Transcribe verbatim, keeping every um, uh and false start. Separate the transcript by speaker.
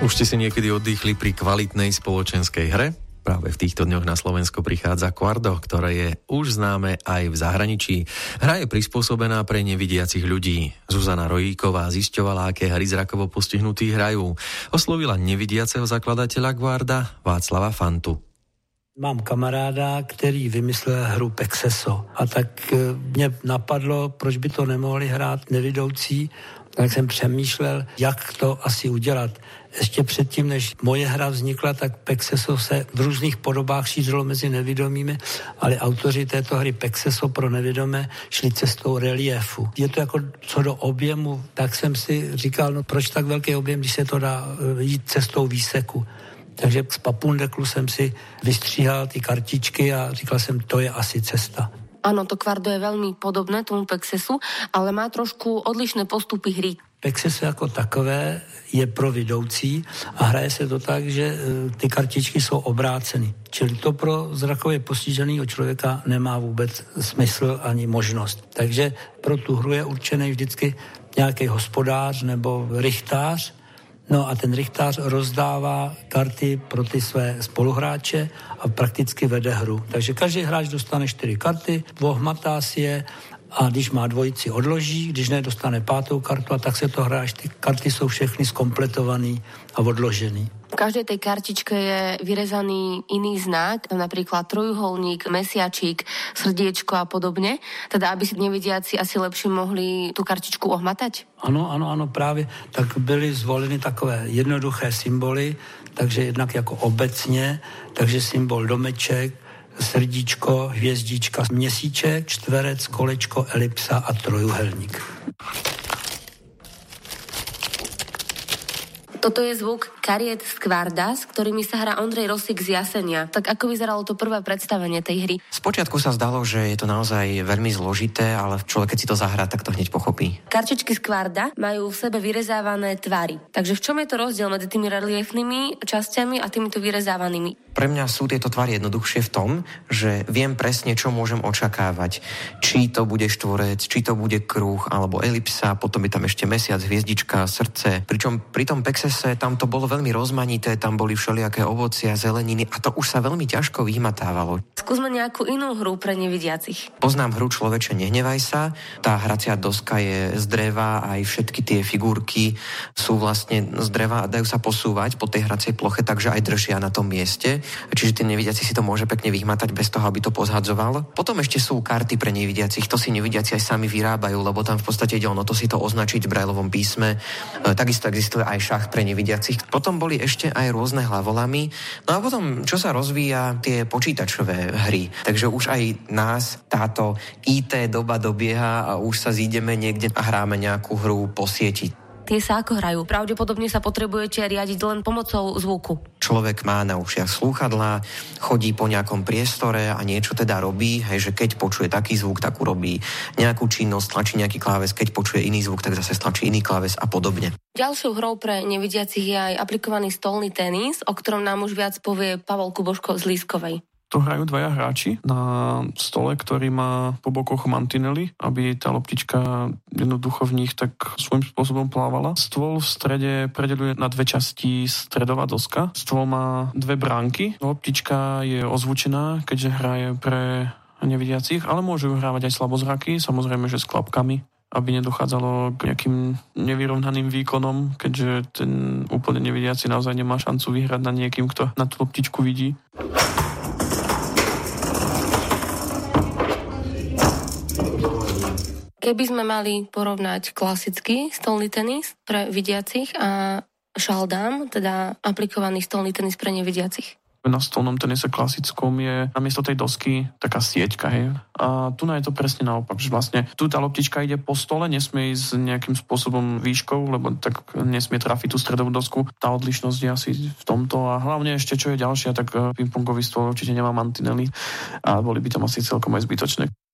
Speaker 1: Už ste si niekedy oddychli pri kvalitnej spoločenskej hre? Práve v týchto dňoch na Slovensko prichádza Quardo, ktoré je už známe aj v zahraničí. Hra je prispôsobená pre nevidiacich ľudí. Zuzana Rojíková zisťovala, aké hry zrakovo postihnutí hrajú. Oslovila nevidiaceho zakladateľa Quarda Václava Fantu.
Speaker 2: Mám kamaráda, který vymyslel hru Pexeso. A tak mě napadlo, proč by to nemohli hrát nevidoucí. Tak jsem přemýšlel, jak to asi udělat. Ještě předtím, než moje hra vznikla, tak Pexeso se v různých podobách šířilo mezi nevidomými, ale autoři této hry Pexeso pro nevidomé šli cestou reliefu. Je to jako co do objemu, tak jsem si říkal, no proč tak velký objem, když se to dá jít cestou výseku. Takže z papundeklu jsem si vystříhal ty kartičky a říkal jsem, to je asi cesta.
Speaker 3: Áno, to Quardo je veľmi podobné tomu Pexesu, ale má trošku odlišné postupy hry.
Speaker 2: Pexeso jako takové je pro vidoucí a hraje se to tak, že ty kartičky jsou obráceny. Čili to pro zrakově postiženého člověka nemá vůbec smysl ani možnost. Takže pro tu hru je určený vždycky nějaký hospodář nebo rychtář. No a ten rychtář rozdává karty pro ty své spoluhráče a prakticky vede hru. Takže každý hráč dostane čtyři karty, ohmatá si je a když má dvojici odloží, když ne, dostane pátou kartu a tak se to hraje, ty karty jsou všechny skompletovaný a odložený.
Speaker 3: V každej tej kartičke je vyrezaný iný znak, napríklad trojuholník, mesiačík, srdiečko a podobne, teda aby si nevidiaci asi lepšie mohli tú kartičku ohmatať?
Speaker 2: Ano, ano, ano, právě. Tak byly zvoleny takové jednoduché symboly, takže jednak jako obecně, takže symbol domeček, srdíčko, hvězdička, měsíček, čtverec, kolečko, elipsa a trojuhelník.
Speaker 3: Toto je zvuk kariet z Quarda, s ktorými sa hrá Ondrej Rosík z Jasenia. Tak ako vyzeralo to prvé predstavenie tej hry?
Speaker 4: Spočiatku sa zdalo, že je to naozaj veľmi zložité, ale človek, keď si to zahrá, tak to hneď pochopí.
Speaker 3: Kartičky z Quarda majú v sebe vyrezávané tvary. Takže v čom je to rozdiel medzi tými reliefnými časťami a týmito vyrezávanými?
Speaker 4: Pre mňa sú tieto tvary jednoduchšie v tom, že viem presne, čo môžem očakávať. Či to bude štvorec, či to bude kruh, alebo elipsa, potom je tam ešte mesiac, hviezdička, srdce. Pričom pri tom Pexese tam to bolo veľmi rozmanité, tam boli všelijaké ovocia, zeleniny a to už sa veľmi ťažko vyhmatávalo.
Speaker 3: Skúsme nejakú inú hru pre nevidiacich.
Speaker 4: Poznám hru Človeče, nehnevaj sa. Tá hracia doska je z dreva, aj všetky tie figurky sú vlastne z dreva a dajú sa posúvať po tej hracej ploche, takže aj držia na tom mieste. Čiže ten nevidiaci si to môže pekne vyhmatať bez toho, aby to pozhadzoval. Potom ešte sú karty pre nevidiacich, to si nevidiaci aj sami vyrábajú, lebo tam v podstate ide ono to si to označiť v brajlovom písme. E, takisto existuje aj šach pre nevidiacich. Potom boli ešte aj rôzne hlavolamy. No a potom, čo sa rozvíja, tie počítačové hry. Takže už aj nás táto í té doba dobieha a už sa zídeme niekde a hráme nejakú hru po sieti.
Speaker 3: Tie sa ako hrajú? Pravdepodobne sa potrebujete riadiť len pomocou zvuku.
Speaker 4: Človek má na ušiach slúchadlá, chodí po nejakom priestore a niečo teda robí, hej, že keď počuje taký zvuk, tak urobí nejakú činnosť, tlačí nejaký kláves, keď počuje iný zvuk, tak zase stlačí iný kláves a podobne.
Speaker 3: Ďalšou hrou pre nevidiacich je aj aplikovaný stolný tenis, o ktorom nám už viac povie Pavol Kuboško z Lískovej.
Speaker 5: To hrajú dvaja hráči na stole, ktorý má po bokoch mantinely, aby tá loptička jednoducho v nich tak svojím spôsobom plávala. Stôl v strede predeľuje na dve časti stredová doska. Stôl má dve bránky. Loptička je ozvučená, keďže hraje pre nevidiacich, ale môžu hrávať aj slabozraky, samozrejme, že s klapkami, aby nedochádzalo k nejakým nevyrovnaným výkonom, keďže ten úplne nevidiaci naozaj nemá šancu vyhrať nad niekým, kto na tú loptičku vidí.
Speaker 3: Keby sme mali porovnať klasický stolný tenis pre vidiacich a šaldám, teda aplikovaný stolný tenis pre nevidiacich.
Speaker 5: Na stolnom tenise klasickom je namiesto tej dosky taká sieťka, hej. A tu je to presne naopak, že vlastne tu tá loptička ide po stole, nesmie ísť nejakým spôsobom výškou, lebo tak nesmie trafiť tú stredovú dosku. Tá odlišnosť je asi v tomto a hlavne ešte, čo je ďalšia, tak pingpongový stôl určite nemá mantinely a boli by tam asi celkom aj zbytočné.